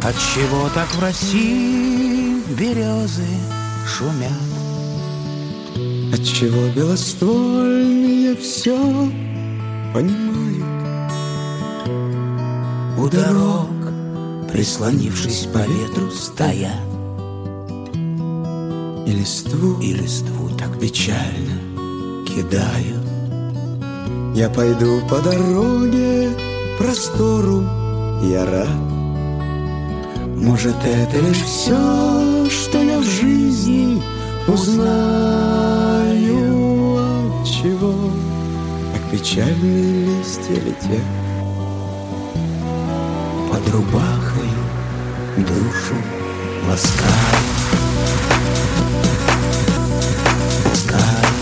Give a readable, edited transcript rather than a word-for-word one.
Отчего так в России березы шумят? Отчего белоствольные все понимают? У дорог, прислонившись по ветру, стоят, И листву так печально кидают. Я пойду по дороге простору, я рад. Может, это лишь все, что я в жизни узнаю. Отчего так печальные листья летят под рубахою душу ласкают.